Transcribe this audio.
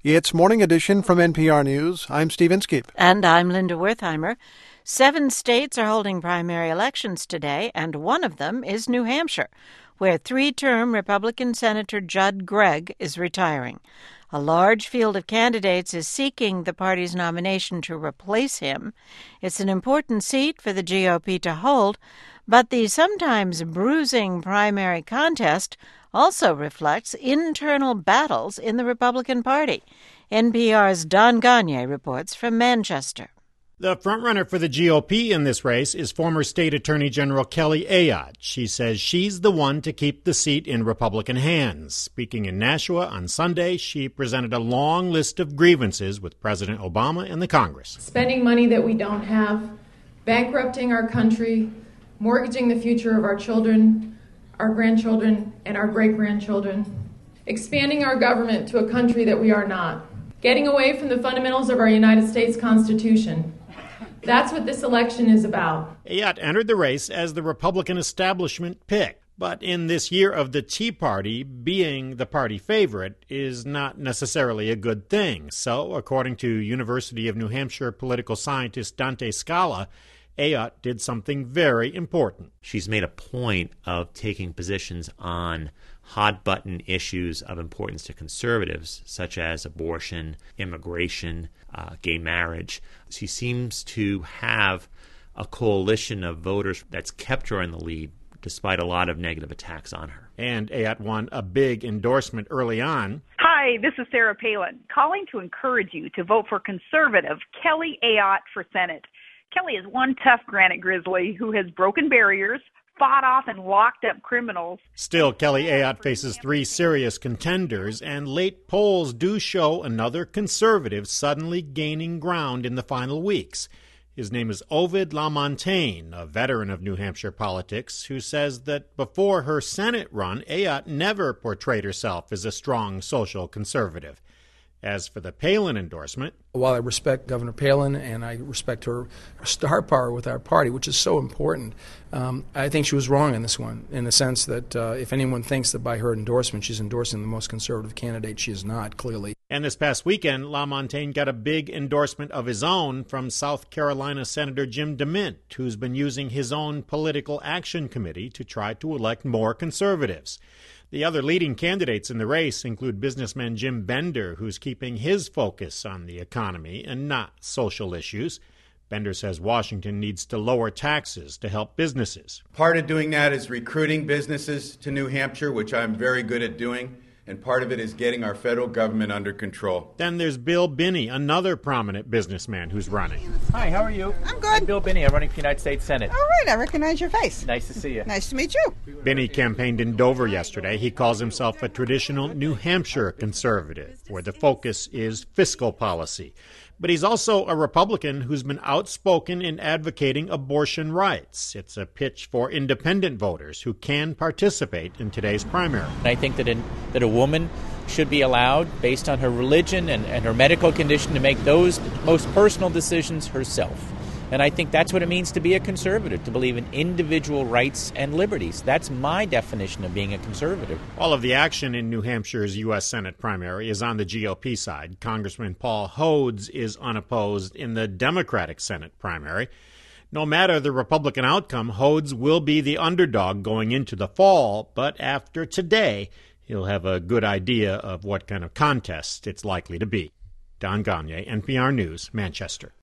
It's Morning Edition from NPR News. I'm Steve Inskeep. And I'm Linda Wertheimer. 7 states are holding primary elections today, and one of them is New Hampshire, where 3-term Republican Senator Judd Gregg is retiring. A large field of candidates is seeking the party's nomination to replace him. It's an important seat for the GOP to hold, but the sometimes bruising primary contest also reflects internal battles in the Republican Party. NPR's Don Gonyea reports from Manchester. The frontrunner for the GOP in this race is former State Attorney General Kelly Ayotte. She says she's the one to keep the seat in Republican hands. Speaking in Nashua on Sunday, she presented a long list of grievances with President Obama and the Congress. Spending money that we don't have, bankrupting our country, mortgaging the future of our children, our grandchildren, and our great-grandchildren, expanding our government to a country that we are not, getting away from the fundamentals of our United States Constitution. That's what this election is about. Ayotte entered the race as the Republican establishment pick. But in this year of the Tea Party, being the party favorite is not necessarily a good thing. So, according to University of New Hampshire political scientist Dante Scala, Ayotte did something very important. She's made a point of taking positions on hot-button issues of importance to conservatives, such as abortion, immigration, gay marriage. She seems to have a coalition of voters that's kept her in the lead, despite a lot of negative attacks on her. And Ayotte won a big endorsement early on. Hi, this is Sarah Palin, calling to encourage you to vote for conservative Kelly Ayotte for Senate. Kelly is one tough granite grizzly who has broken barriers, fought off and locked up criminals. Still, Kelly Ayotte faces 3 serious contenders, and late polls do show another conservative suddenly gaining ground in the final weeks. His name is Ovid LaMontagne, a veteran of New Hampshire politics, who says that before her Senate run, Ayotte never portrayed herself as a strong social conservative. As for the Palin endorsement, while I respect Governor Palin and I respect her star power with our party, which is so important, I think she was wrong in this one, in the sense that if anyone thinks that by her endorsement she's endorsing the most conservative candidate, she is not, clearly. And this past weekend, LaMontagne got a big endorsement of his own from South Carolina Senator Jim DeMint, who's been using his own political action committee to try to elect more conservatives. The other leading candidates in the race include businessman Jim Bender, who's keeping his focus on the economy and not social issues. Bender says Washington needs to lower taxes to help businesses. Part of doing that is recruiting businesses to New Hampshire, which I'm very good at doing. And part of it is getting our federal government under control. Then there's Bill Binney, another prominent businessman who's running. Hi, how are you? I'm good. I'm Bill Binney. I'm running for the United States Senate. All right, I recognize your face. Nice to see you. Nice to meet you. Binney campaigned in Dover yesterday. He calls himself a traditional New Hampshire conservative, where the focus is fiscal policy. But he's also a Republican who's been outspoken in advocating abortion rights. It's a pitch for independent voters who can participate in today's primary. I think that a woman should be allowed, based on her religion and her medical condition, to make those most personal decisions herself. And I think that's what it means to be a conservative, to believe in individual rights and liberties. That's my definition of being a conservative. All of the action in New Hampshire's U.S. Senate primary is on the GOP side. Congressman Paul Hodes is unopposed in the Democratic Senate primary. No matter the Republican outcome, Hodes will be the underdog going into the fall, but after today, he'll have a good idea of what kind of contest it's likely to be. Don Gonyea, NPR News, Manchester.